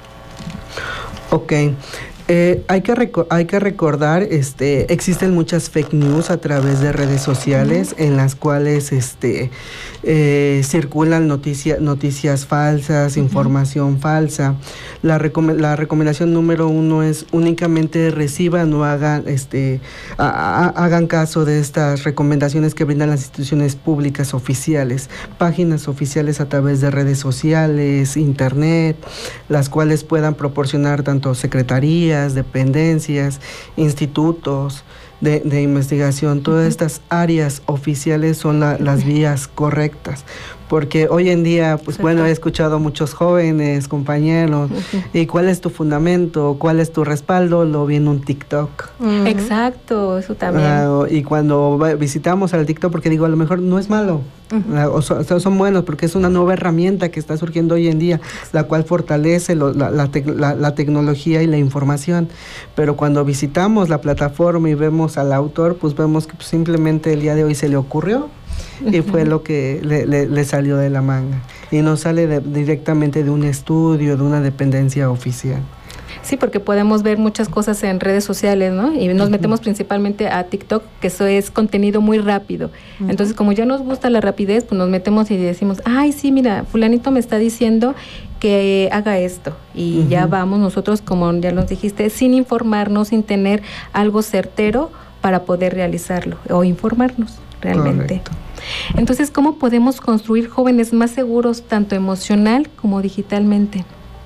N: Ok, eh, hay que reco- hay que recordar, este, existen muchas fake news a través de redes sociales uh-huh. en las cuales este, eh, circulan noticia, noticias falsas, uh-huh. información falsa. La, recom- la recomendación número uno es únicamente reciban o hagan, este, a- a- hagan caso de estas recomendaciones que brindan las instituciones públicas oficiales, páginas oficiales a través de redes sociales, internet, las cuales puedan proporcionar tanto secretarías, dependencias, institutos, de, de investigación, todas uh-huh. estas áreas oficiales son la, las vías correctas. Porque hoy en día, pues Exacto. bueno, he escuchado a muchos jóvenes, compañeros, uh-huh. ¿y cuál es tu fundamento? ¿Cuál es tu respaldo? Lo vi en un TikTok.
A: Uh-huh. Exacto, eso también. Uh,
N: y cuando visitamos al TikTok, porque digo, a lo mejor no es malo, uh-huh. o son, son buenos, porque es una nueva herramienta que está surgiendo hoy en día, la cual fortalece lo, la, la, te, la, la tecnología y la información. Pero cuando visitamos la plataforma y vemos al autor, pues vemos que pues, simplemente el día de hoy se le ocurrió. Y fue lo que le, le, le salió de la manga. Y no sale de, directamente de un estudio, de una dependencia oficial.
A: Sí, porque podemos ver muchas cosas en redes sociales, ¿no? Y nos uh-huh. metemos principalmente a TikTok, que eso es contenido muy rápido. Uh-huh. Entonces, como ya nos gusta la rapidez, pues nos metemos y decimos, ay, sí, mira, fulanito me está diciendo que haga esto. Y uh-huh. ya vamos nosotros, como ya nos dijiste, sin informarnos, sin tener algo certero para poder realizarlo o informarnos realmente. Correcto. Entonces, ¿cómo podemos construir jóvenes más seguros, tanto emocional como digitalmente?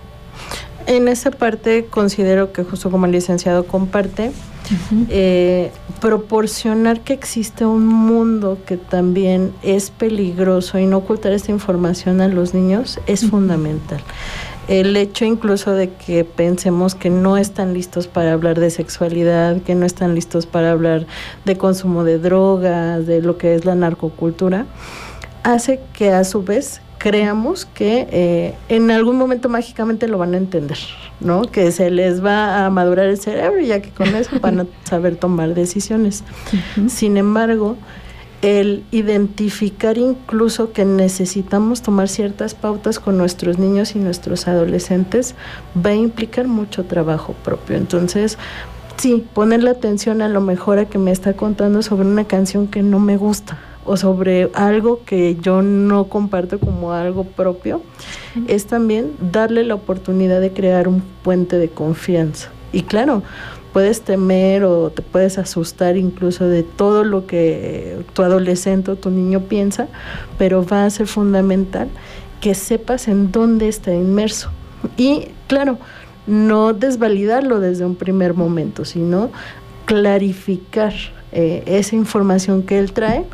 B: En esa parte considero que justo como el licenciado comparte, uh-huh. eh, proporcionar que existe un mundo que también es peligroso y no ocultar esta información a los niños es uh-huh. fundamental. El hecho incluso de que pensemos que no están listos para hablar de sexualidad, que no están listos para hablar de consumo de drogas, de lo que es la narcocultura, hace que a su vez creamos que eh, en algún momento mágicamente lo van a entender, ¿no? Que se les va a madurar el cerebro y ya que con eso van a saber tomar decisiones. Uh-huh. Sin embargo, el identificar incluso que necesitamos tomar ciertas pautas con nuestros niños y nuestros adolescentes va a implicar mucho trabajo propio. Entonces, sí, ponerle atención a lo mejor a que me está contando sobre una canción que no me gusta o sobre algo que yo no comparto como algo propio, uh-huh. es también darle la oportunidad de crear un puente de confianza. Y claro, puedes temer o te puedes asustar incluso de todo lo que tu adolescente o tu niño piensa, pero va a ser fundamental que sepas en dónde está inmerso. Y claro, no desvalidarlo desde un primer momento, sino clarificar eh, esa información que él trae,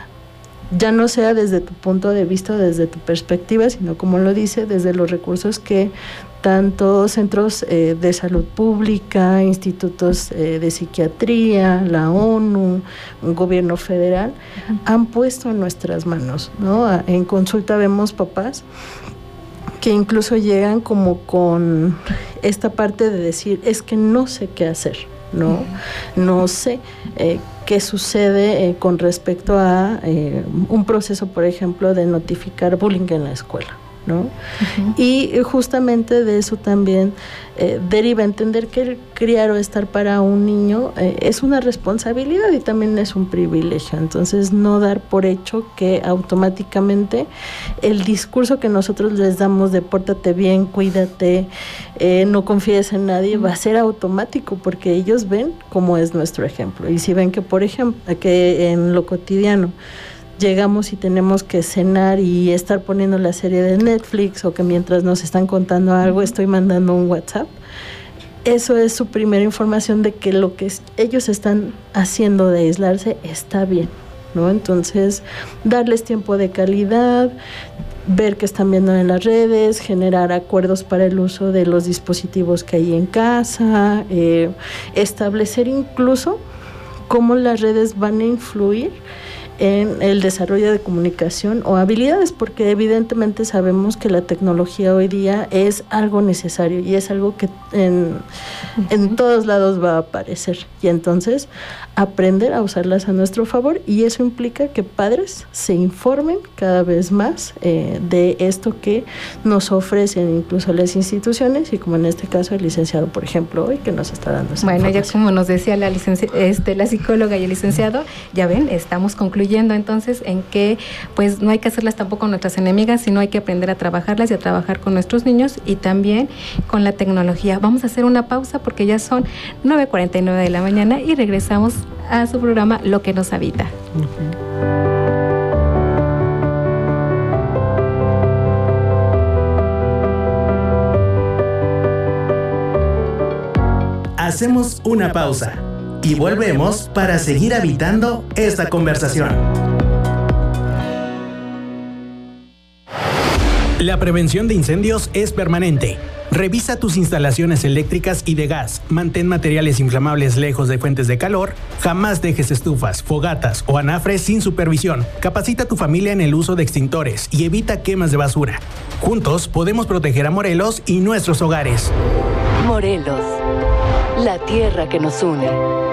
B: ya no sea desde tu punto de vista, desde tu perspectiva, sino como lo dice, desde los recursos que tanto centros eh, de salud pública, institutos eh, de psiquiatría, la ONU, un gobierno federal, uh-huh. han puesto en nuestras manos, ¿no? En consulta vemos papás que incluso llegan como con esta parte de decir, es que no sé qué hacer, ¿no? Uh-huh. No sé eh, qué sucede eh, con respecto a eh, un proceso, por ejemplo, de notificar bullying en la escuela, ¿no? Uh-huh. Y justamente de eso también eh, deriva entender que el criar o estar para un niño eh, es una responsabilidad y también es un privilegio. Entonces, no dar por hecho que automáticamente el discurso que nosotros les damos de pórtate bien, cuídate, eh, no confíes en nadie, uh-huh. va a ser automático porque ellos ven cómo es nuestro ejemplo. Y si ven que, por ejemplo, que en lo cotidiano llegamos y tenemos que cenar y estar poniendo la serie de Netflix o que mientras nos están contando algo estoy mandando un WhatsApp, eso es su primera información de que lo que ellos están haciendo de aislarse está bien, ¿no? Entonces, darles tiempo de calidad, ver qué están viendo en las redes, generar acuerdos para el uso de los dispositivos que hay en casa, eh, establecer incluso cómo las redes van a influir en el desarrollo de comunicación o habilidades, porque evidentemente sabemos que la tecnología hoy día es algo necesario y es algo que en, uh-huh. en todos lados va a aparecer, y entonces aprender a usarlas a nuestro favor, y eso implica que padres se informen cada vez más eh, de esto que nos ofrecen incluso las instituciones, y como en este caso el licenciado, por ejemplo, hoy que nos está dando esa
A: Bueno, ya como nos decía la, licenci- este, la psicóloga y el licenciado, ya ven, estamos concluyendo entonces en que pues no hay que hacerlas tampoco nuestras enemigas, sino hay que aprender a trabajarlas y a trabajar con nuestros niños y también con la tecnología. Vamos a hacer una pausa porque ya son nueve cuarenta y nueve de la mañana y regresamos a su programa Lo que nos habita. Uh-huh.
C: Hacemos una pausa. y volvemos para seguir habitando esta conversación. La prevención de incendios es permanente. Revisa tus instalaciones eléctricas y de gas, mantén materiales inflamables lejos de fuentes de calor, jamás dejes estufas, fogatas o anafres sin supervisión. Capacita a tu familia en el uso de extintores y evita quemas de basura. Juntos podemos proteger a Morelos y nuestros hogares.
E: Morelos, la tierra que nos une.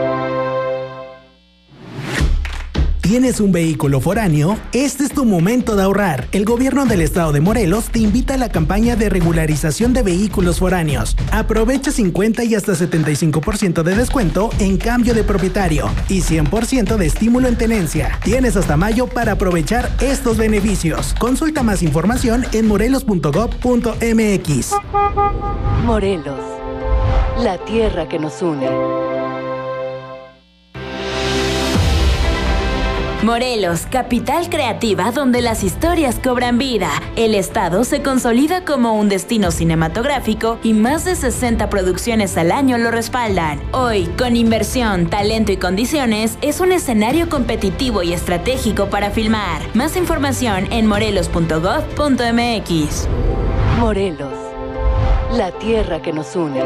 C: ¿Tienes un vehículo foráneo? Este es tu momento de ahorrar. El gobierno del estado de Morelos te invita a la campaña de regularización de vehículos foráneos. Aprovecha cincuenta y hasta setenta y cinco por ciento de descuento en cambio de propietario y cien por ciento de estímulo en tenencia. Tienes hasta mayo para aprovechar estos beneficios. Consulta más información en morelos punto gob punto m x.
E: Morelos, la tierra que nos une.
D: Morelos, capital creativa donde las historias cobran vida. El estado se consolida como un destino cinematográfico y más de sesenta producciones al año lo respaldan. Hoy, con inversión, talento y condiciones, es un escenario competitivo y estratégico para filmar. Más información en morelos punto gob punto m x.
E: Morelos, la tierra que nos une.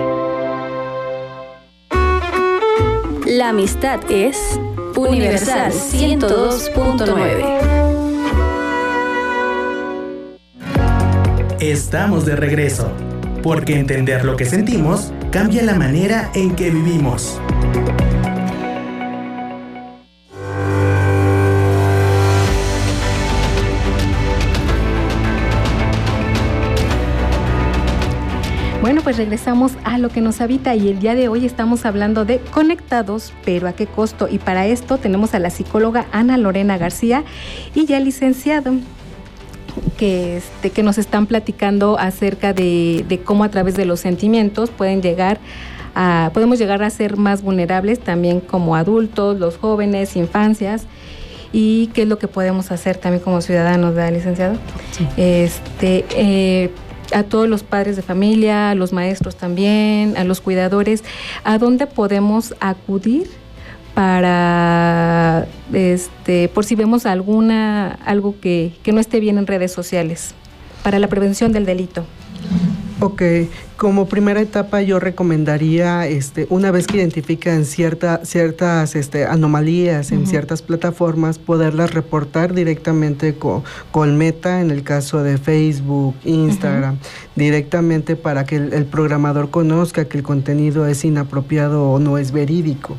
M: La amistad es Universal ciento dos punto nueve.
C: Estamos de regreso, porque entender lo que sentimos cambia la manera en que vivimos.
A: Bueno, pues regresamos a lo que nos habita y el día de hoy estamos hablando de conectados, pero ¿a qué costo? Y para esto tenemos a la psicóloga Ana Lorena García y ya el licenciado que, este, que nos están platicando acerca de, de cómo a través de los sentimientos pueden llegar a, podemos llegar a ser más vulnerables también como adultos, los jóvenes, infancias. Y qué es lo que podemos hacer también como ciudadanos, ¿verdad, licenciado? Sí. Este, eh, a todos los padres de familia, a los maestros también, a los cuidadores, ¿a dónde podemos acudir para, este, por si vemos alguna, algo que, que no esté bien en redes sociales, para la prevención del delito?
N: Ok, como primera etapa yo recomendaría, este, una vez que identifican cierta, ciertas este, anomalías en uh-huh. ciertas plataformas, poderlas reportar directamente con, con Meta, en el caso de Facebook, Instagram, uh-huh. directamente para que el, el programador conozca que el contenido es inapropiado o no es verídico.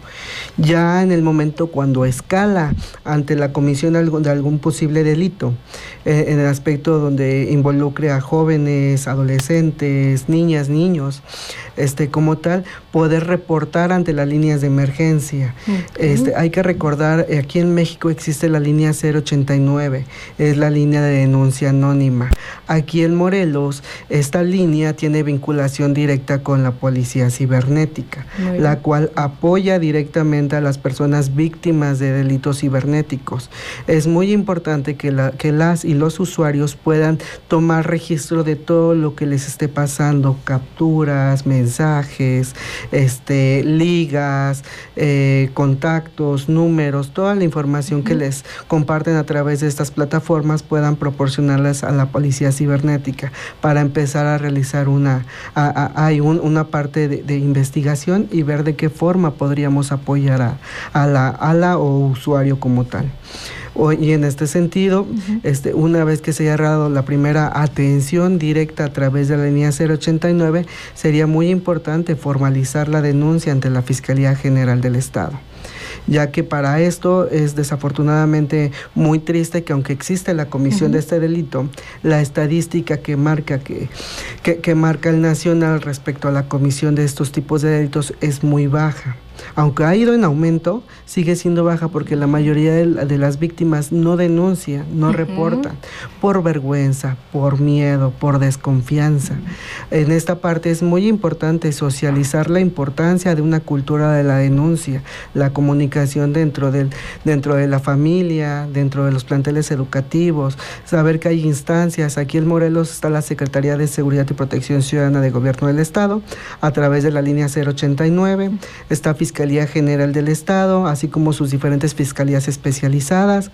N: Ya en el momento cuando escala ante la comisión de algún, de algún posible delito, eh, en el aspecto donde involucre a jóvenes, adolescentes, niñas, niños, este, como tal, poder reportar ante las líneas de emergencia. Uh-huh. Este, hay que recordar, aquí en México existe la línea cero ochenta y nueve, es la línea de denuncia anónima. Aquí en Morelos, esta línea tiene vinculación directa con la policía cibernética, la cual apoya directamente a las personas víctimas de delitos cibernéticos. Es muy importante que, la, que las y los usuarios puedan tomar registro de todo lo que les esté pasando, capturas, mensajes, este, ligas, eh, contactos, números, toda la información uh-huh. que les comparten a través de estas plataformas puedan proporcionarlas a la policía cibernética para empezar a realizar una, a, a, hay un, una parte de, de investigación y ver de qué forma podríamos apoyar a, a, la, a la o usuario como tal. Y en este sentido, uh-huh. este, una vez que se haya dado la primera atención directa a través de la línea cero ochenta y nueve, sería muy importante formalizar la denuncia ante la Fiscalía General del Estado, ya que para esto es desafortunadamente muy triste que aunque existe la comisión uh-huh. de este delito, la estadística que marca que, que, que marca el nacional respecto a la comisión de estos tipos de delitos es muy baja. Aunque ha ido en aumento, sigue siendo baja porque la mayoría de, de las víctimas no denuncian, no uh-huh. reportan, por vergüenza, por miedo, por desconfianza. Uh-huh. En esta parte es muy importante socializar la importancia de una cultura de la denuncia, la comunicación dentro, del, dentro de la familia, dentro de los planteles educativos, saber que hay instancias. Aquí en Morelos está la Secretaría de Seguridad y Protección Ciudadana de Gobierno del Estado, a través de la línea cero ochenta y nueve, está Fiscalía General del Estado, así como sus diferentes fiscalías especializadas,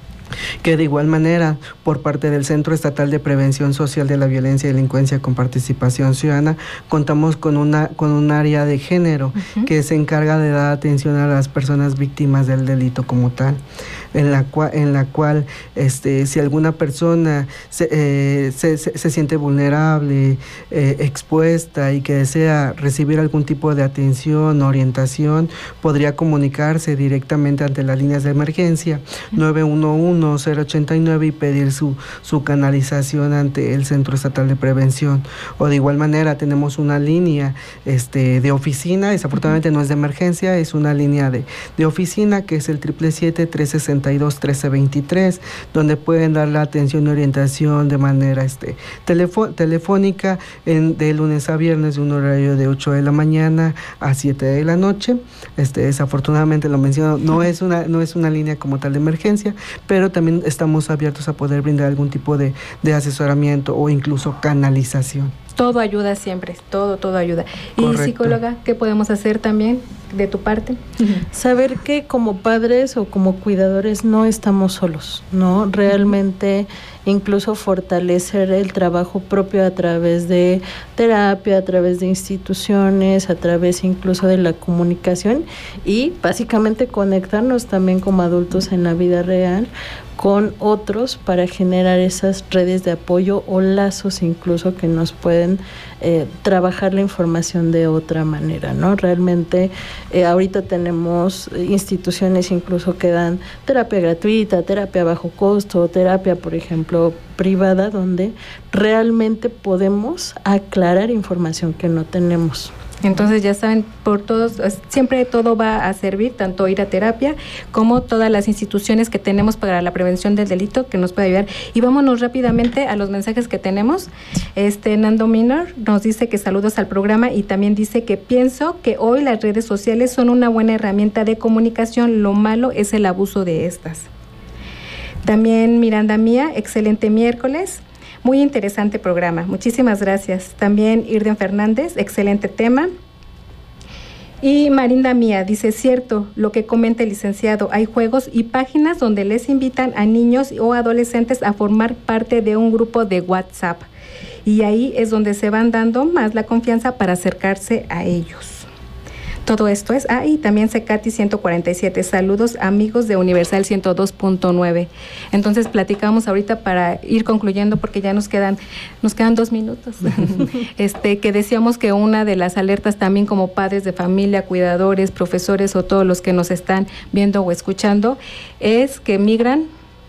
N: que de igual manera por parte del Centro Estatal de Prevención Social de la Violencia y Delincuencia con Participación Ciudadana contamos con una con un área de género uh-huh. que se encarga de dar atención a las personas víctimas del delito como tal, en la cual en la cual este si alguna persona se, eh, se, se, se siente vulnerable, eh, expuesta y que desea recibir algún tipo de atención, orientación, podría comunicarse directamente ante las líneas de emergencia nueve uno uno cero ochenta y nueve y pedir su, su canalización ante el Centro Estatal de Prevención. O de igual manera tenemos una línea este, de oficina, desafortunadamente no es de emergencia, es una línea de, de oficina que es el siete siete siete, tres seis dos, uno tres dos tres, donde pueden dar la atención y orientación de manera este, telefo- telefónica en, de lunes a viernes, de un horario de ocho de la mañana a siete de la noche. Este, desafortunadamente lo menciono, no es una, no es una línea como tal de emergencia, pero también estamos abiertos a poder brindar algún tipo de, de asesoramiento o incluso canalización.
A: Todo ayuda siempre, todo, todo ayuda.
N: Correcto.
A: Y psicóloga, ¿qué podemos hacer también de tu parte?
B: Saber que como padres o como cuidadores no estamos solos, ¿no? Realmente incluso fortalecer el trabajo propio a través de terapia, a través de instituciones, a través incluso de la comunicación y básicamente conectarnos también como adultos en la vida real con otros para generar esas redes de apoyo o lazos incluso que nos pueden eh, trabajar la información de otra manera, ¿no? Realmente eh, ahorita tenemos instituciones incluso que dan terapia gratuita, terapia a bajo costo, terapia, por ejemplo, privada, donde realmente podemos aclarar información que no tenemos.
A: Entonces ya saben, por todos, siempre todo va a servir, tanto ir a terapia como todas las instituciones que tenemos para la prevención del delito que nos puede ayudar. Y vámonos rápidamente a los mensajes que tenemos. Este Nando Minor nos dice que saludos al programa y también dice que pienso que hoy las redes sociales son una buena herramienta de comunicación, lo malo es el abuso de estas. También Miranda Mía, excelente miércoles. Muy interesante programa, muchísimas gracias. También Irden Fernández, excelente tema. Y Marinda Mía dice, cierto, lo que comenta el licenciado, hay juegos y páginas donde les invitan a niños o adolescentes a formar parte de un grupo de WhatsApp. Y ahí es donde se van dando más la confianza para acercarse a ellos. Todo esto es, ah, y también Secati ciento cuarenta y siete, saludos amigos de Universal ciento dos punto nueve. Entonces platicamos ahorita para ir concluyendo porque ya nos quedan, nos quedan dos minutos. este, que decíamos que una de las alertas también como padres de familia, cuidadores, profesores o todos los que nos están viendo o escuchando, es que migran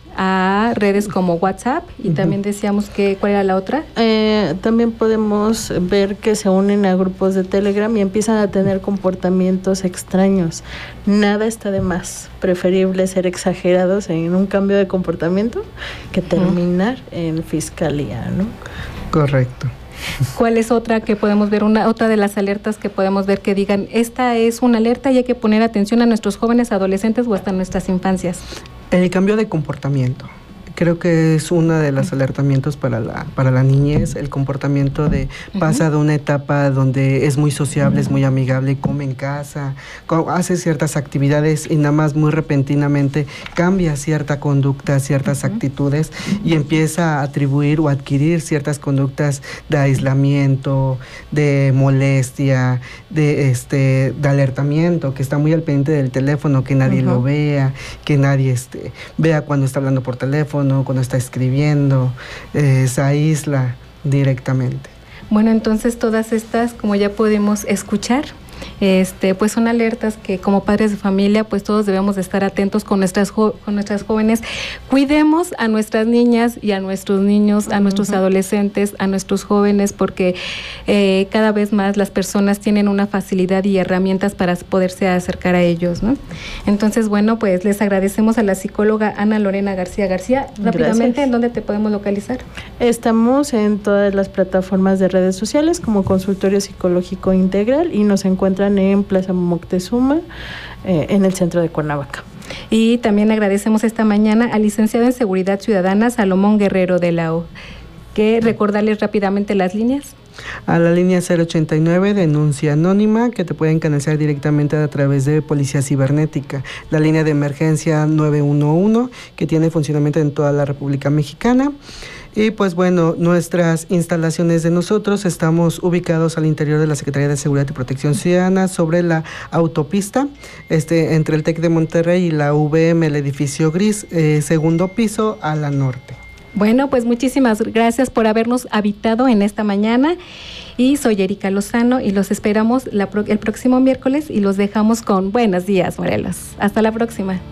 A: a redes como WhatsApp y uh-huh. también decíamos que, ¿cuál era la otra?
B: Eh, también podemos ver que se unen a grupos de Telegram y empiezan a tener comportamientos extraños. Nada está de más. Preferible ser exagerados en un cambio de comportamiento que terminar uh-huh. en fiscalía, ¿no?
N: Correcto.
A: ¿Cuál es otra que podemos ver? Una otra de las alertas que podemos ver que digan, esta es una alerta y hay que poner atención a nuestros jóvenes, adolescentes o hasta nuestras infancias.
N: El cambio de comportamiento. Creo que es uno de los alertamientos para la para la niñez, el comportamiento de pasa uh-huh. de una etapa donde es muy sociable, uh-huh. es muy amigable, come en casa, hace ciertas actividades y nada más muy repentinamente cambia cierta conducta, ciertas uh-huh. actitudes y empieza a atribuir o adquirir ciertas conductas de aislamiento, de molestia, de este de alertamiento, que está muy al pendiente del teléfono, que nadie uh-huh. lo vea, que nadie este vea cuando está hablando por teléfono, cuando está escribiendo, eh, se aísla directamente.
A: Bueno, entonces todas estas, como ya podemos escuchar, este, pues son alertas que como padres de familia, pues todos debemos de estar atentos con nuestras jo- con nuestras jóvenes. Cuidemos a nuestras niñas y a nuestros niños, a uh-huh. nuestros adolescentes, a nuestros jóvenes, porque eh, cada vez más las personas tienen una facilidad y herramientas para poderse acercar a ellos, ¿no? Entonces, bueno, pues les agradecemos a la psicóloga Ana Lorena García García. Rápidamente, Gracias. ¿En dónde te podemos localizar?
B: Estamos en todas las plataformas de redes sociales como Consultorio Psicológico Integral y nos encuentran en Plaza Moctezuma, eh, en el centro de Cuernavaca.
A: Y también agradecemos esta mañana al licenciado en Seguridad Ciudadana Salomón Guerrero de la O. Que recordarles rápidamente las líneas.
N: A la línea cero ochenta y nueve, denuncia anónima, que te pueden canalizar directamente a través de Policía Cibernética. La línea de emergencia nueve uno uno, que tiene funcionamiento en toda la República Mexicana. Y pues bueno, nuestras instalaciones de nosotros estamos ubicados al interior de la Secretaría de Seguridad y Protección Ciudadana, sobre la autopista, este, entre el TEC de Monterrey y la U V M, el edificio gris, eh, segundo piso a la norte.
A: Bueno, pues muchísimas gracias por habernos habitado en esta mañana. Y soy Erika Lozano y los esperamos la pro- el próximo miércoles y los dejamos con Buenos Días, Morelos. Hasta la próxima.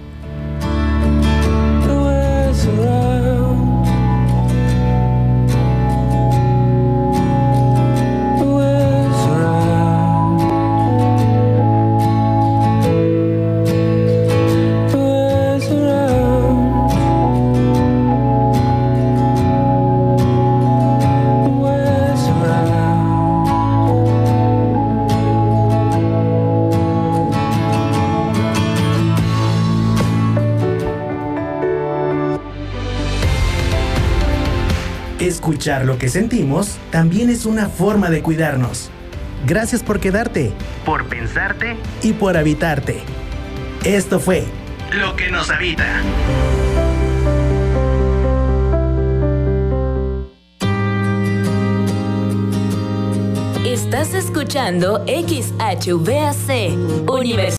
C: Escuchar lo que sentimos también es una forma de cuidarnos. Gracias por quedarte, por pensarte y por habitarte. Esto fue Lo que nos habita.
D: Estás escuchando X H V A C, Universidad.